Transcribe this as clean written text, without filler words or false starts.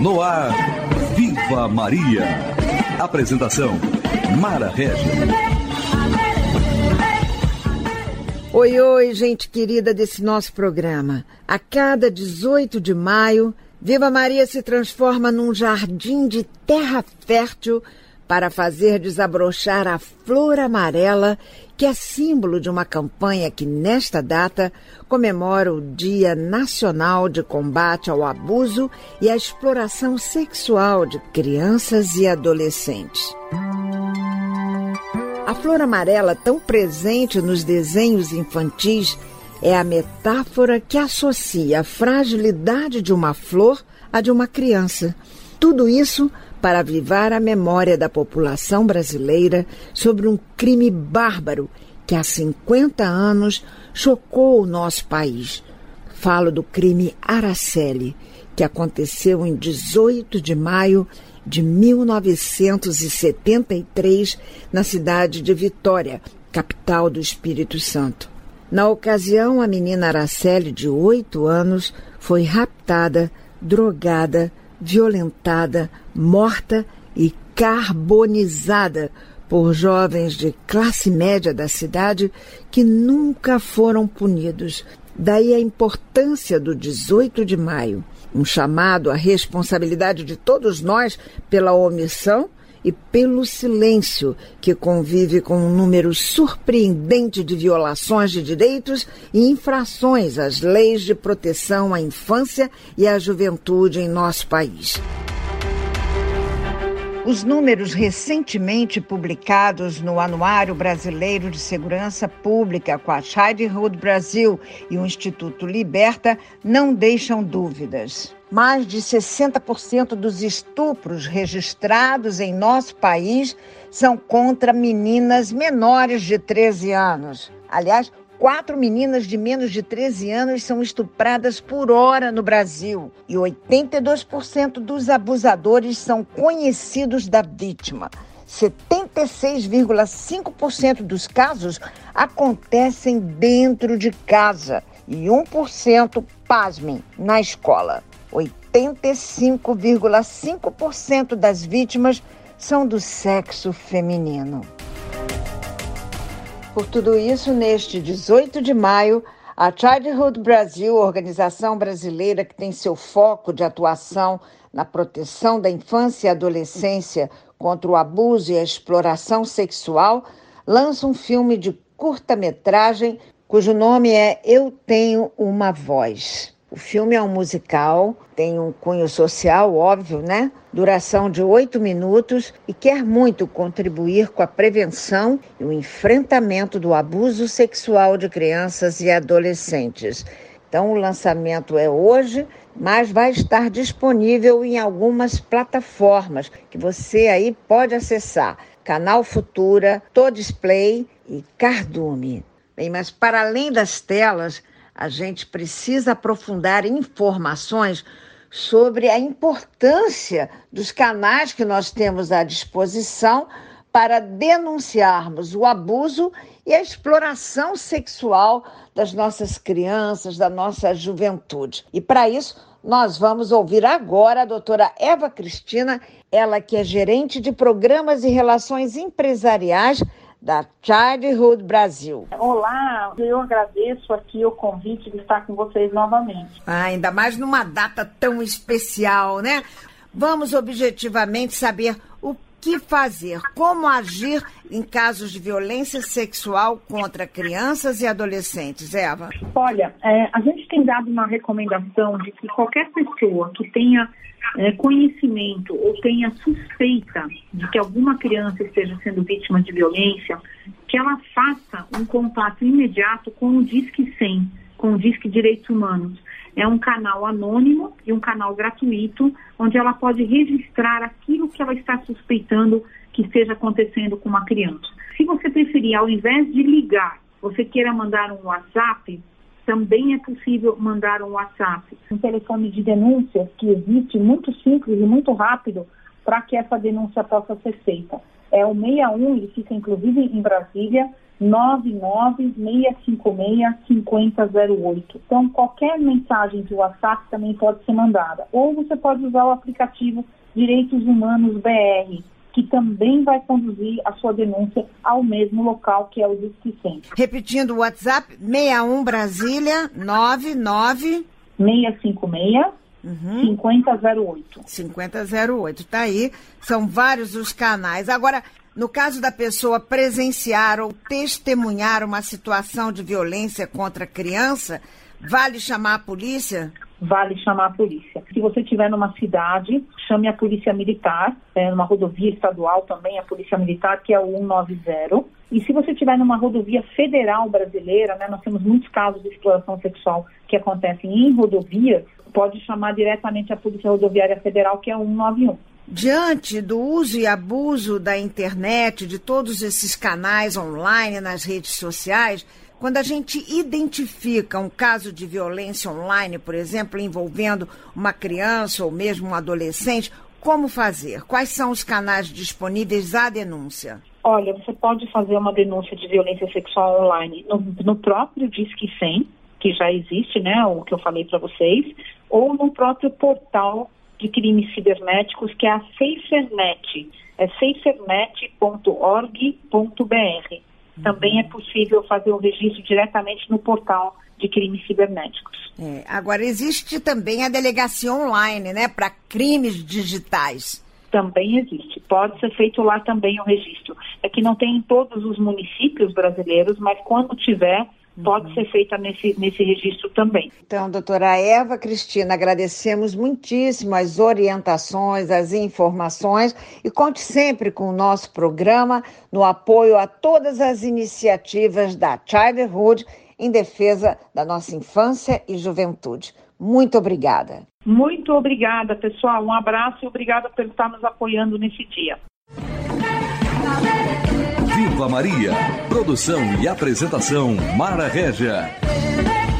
No ar, Viva Maria. Apresentação, Mara Regis. Oi, oi, gente querida desse nosso programa. A cada 18 de maio, Viva Maria se transforma num jardim de terra fértil para fazer desabrochar a flor amarela, que é símbolo de uma campanha que, nesta data, comemora o Dia Nacional de Combate ao Abuso e à Exploração Sexual de Crianças e Adolescentes. A flor amarela, tão presente nos desenhos infantis, é a metáfora que associa a fragilidade de uma flor à de uma criança. Tudo isso para avivar a memória da população brasileira sobre um crime bárbaro que há 50 anos chocou o nosso país. Falo do crime Araceli, que aconteceu em 18 de maio de 1973, na cidade de Vitória, capital do Espírito Santo. Na ocasião, a menina Araceli, de 8 anos, foi raptada, drogada, violentada, morta e carbonizada por jovens de classe média da cidade que nunca foram punidos. Daí a importância do 18 de maio, um chamado à responsabilidade de todos nós pela omissão e pelo silêncio que convive com um número surpreendente de violações de direitos e infrações às leis de proteção à infância e à juventude em nosso país. Os números recentemente publicados no Anuário Brasileiro de Segurança Pública com a Childhood Brasil e o Instituto Liberta não deixam dúvidas. Mais de 60% dos estupros registrados em nosso país são contra meninas menores de 13 anos. Aliás, 4 meninas de menos de 13 anos são estupradas por hora no Brasil e 82% dos abusadores são conhecidos da vítima. 76,5% dos casos acontecem dentro de casa e 1%, pasmem, na escola. 85,5% das vítimas são do sexo feminino. Por tudo isso, neste 18 de maio, a Childhood Brasil, organização brasileira que tem seu foco de atuação na proteção da infância e adolescência contra o abuso e a exploração sexual, lança um filme de curta-metragem cujo nome é Eu Tenho Uma Voz. O filme é um musical, tem um cunho social, óbvio, né? Duração de 8 minutos e quer muito contribuir com a prevenção e o enfrentamento do abuso sexual de crianças e adolescentes. Então, o lançamento é hoje, mas vai estar disponível em algumas plataformas que você aí pode acessar. Canal Futura, Todisplay e Cardume. Bem, mas para além das telas, a gente precisa aprofundar informações sobre a importância dos canais que nós temos à disposição para denunciarmos o abuso e a exploração sexual das nossas crianças, da nossa juventude. E para isso, nós vamos ouvir agora a doutora Eva Cristina, ela que é gerente de programas e relações empresariais da Childhood Brasil. Olá, eu agradeço aqui o convite de estar com vocês novamente. Ainda mais numa data tão especial, né? Vamos objetivamente saber o que fazer, como agir em casos de violência sexual contra crianças e adolescentes. Eva? Olha, a gente tem dado uma recomendação de que qualquer pessoa que tenha conhecimento ou tenha suspeita de que alguma criança esteja sendo vítima de violência, que ela faça um contato imediato com o Disque 100, com o Disque Direitos Humanos. É um canal anônimo e um canal gratuito, onde ela pode registrar aquilo que ela está suspeitando que esteja acontecendo com uma criança. Se você preferir, ao invés de ligar, você queira mandar um WhatsApp, também é possível mandar um WhatsApp. Um telefone de denúncia que existe, muito simples e muito rápido, para que essa denúncia possa ser feita. É o 61, ele fica inclusive em Brasília, 99656-5008. Então, qualquer mensagem de WhatsApp também pode ser mandada. Ou você pode usar o aplicativo Direitos Humanos BR, que também vai conduzir a sua denúncia ao mesmo local, que é o Disque 100. Repetindo o WhatsApp, 61 Brasília, 5008. 5008, tá aí. São vários os canais. Agora, no caso da pessoa presenciar ou testemunhar uma situação de violência contra a criança, vale chamar a polícia? Vale chamar a polícia. Se você estiver numa cidade, chame a polícia militar, numa rodovia estadual também, a polícia militar, que é o 190. E se você estiver numa rodovia federal brasileira, nós temos muitos casos de exploração sexual que acontecem em rodovias, pode chamar diretamente a Polícia Rodoviária Federal, que é o 191. Diante do uso e abuso da internet, de todos esses canais online, nas redes sociais, quando a gente identifica um caso de violência online, por exemplo, envolvendo uma criança ou mesmo um adolescente, como fazer? Quais são os canais disponíveis à denúncia? Olha, você pode fazer uma denúncia de violência sexual online no próprio Disque 100, que já existe, o que eu falei para vocês, ou no próprio portal de crimes cibernéticos, que é a SaferNet, é safernet.org.br. Também é possível fazer o registro diretamente no portal de crimes cibernéticos. Agora, existe também a delegacia online, para crimes digitais. Também existe. Pode ser feito lá também o registro. É que não tem em todos os municípios brasileiros, mas quando tiver, pode ser feita nesse registro também. Então, doutora Eva Cristina, agradecemos muitíssimo as orientações, as informações e conte sempre com o nosso programa no apoio a todas as iniciativas da Childhood em defesa da nossa infância e juventude. Muito obrigada. Muito obrigada, pessoal. Um abraço e obrigada por estar nos apoiando nesse dia. Viva Maria. Produção e apresentação Mara Régia.